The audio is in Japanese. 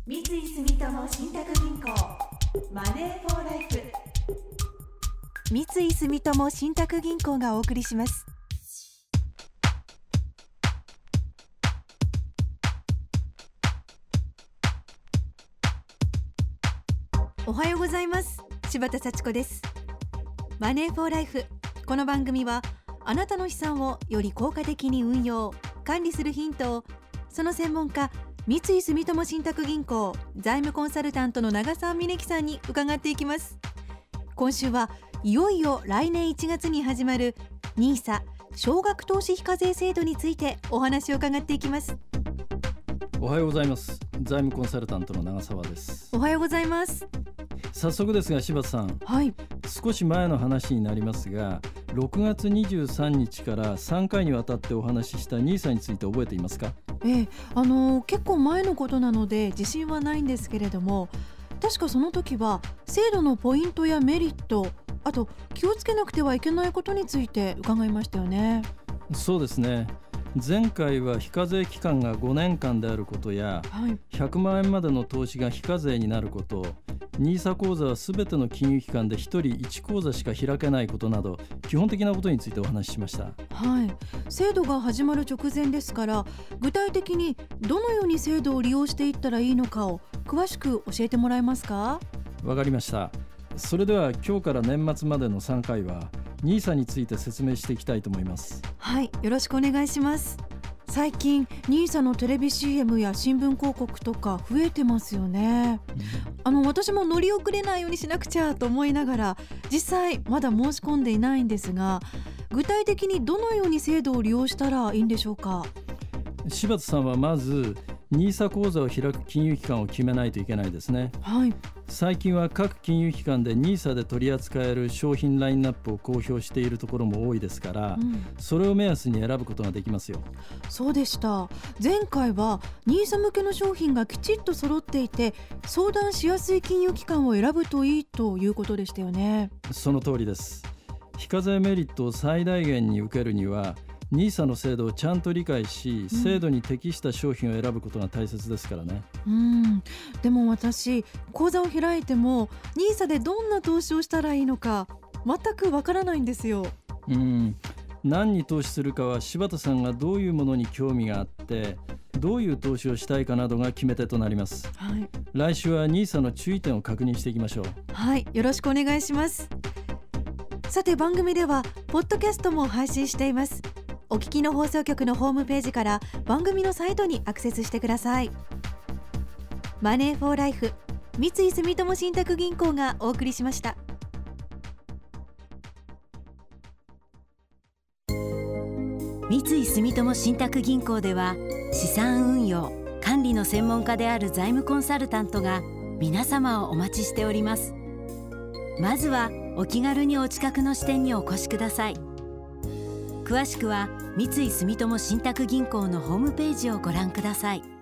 三井住友信託銀行マネーフォーライフ。三井住友信託銀行がお送りします。おはようございます。柴田幸子です。マネーフォーライフ。この番組はあなたの資産をより効果的に運用管理するヒントを、その専門家三井住友信託銀行財務コンサルタントの長澤峰樹さんに伺っていきます。今週はいよいよ来年1月に始まる NISA 少額投資非課税制度についてお話を伺っていきます。 おはようございます。財務コンサルタントの長澤です。 おはようございます。 早速ですが柴田さん、 はい、 少し前の話になりますが、6月23日から3回にわたってお話しした NISA について覚えていますか？ 結構前のことなので自信はないんですけれども、確かその時は制度のポイントやメリット、あと気をつけなくてはいけないことについて伺いましたよね。 そうですね。前回は非課税期間が5年間であることや、100万円までの投資が非課税になること、NISA 口座はすべての金融機関で1人1口座しか開けないことなど、基本的なことについてお話ししました。 制度が始まる直前ですから、具体的にどのように制度を利用していったらいいのかを詳しく教えてもらえますか？ わかりました。それでは今日から年末までの3回は NISA について説明していきたいと思います。 はい、よろしくお願いします。最近 NISA のテレビ CM や新聞広告とか増えてますよね。私も乗り遅れないようにしなくちゃと思いながら、実際まだ申し込んでいないんですが、具体的にどのように制度を利用したらいいんでしょうか？ 柴田さんはまず NISA 口座を開く金融機関を決めないといけないですね。最近は各金融機関で NISA で取り扱える商品ラインナップを公表しているところも多いですから、それを目安に選ぶことができますよ。 そうでした。前回は NISA 向けの商品がきちっと揃っていて、相談しやすい金融機関を選ぶといいということでしたよね。 その通りです。非課税メリットを最大限に受けるにはNISA の制度をちゃんと理解し、制度に適した商品を選ぶことが大切ですからね。 でも私、口座を開いても NISA でどんな投資をしたらいいのか全くわからないんですよ。 何に投資するかは柴田さんがどういうものに興味があって、どういう投資をしたいかなどが決め手となります。来週は NISA の注意点を確認していきましょう。 よろしくお願いします。さて、番組ではポッドキャストも配信しています。お聞きの放送局のホームページから番組のサイトにアクセスしてください。マネーフォーライフ、三井住友信託銀行がお送りしました。 三井住友信託銀行では、資産運用管理の専門家である財務コンサルタントが皆様をお待ちしております。まずはお気軽にお近くの支店にお越しください。詳しくは三井住友信託銀行のホームページをご覧ください。